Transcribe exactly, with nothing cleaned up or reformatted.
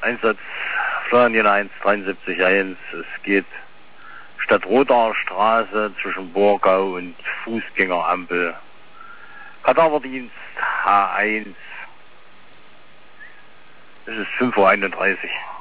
Einsatz Florian eins dreiundsiebzig eins. Es geht Stadtrodaer Straße zwischen Borgau und Fußgängerampel. Kadaverdienst H eins. Es ist fünf Uhr einunddreißig.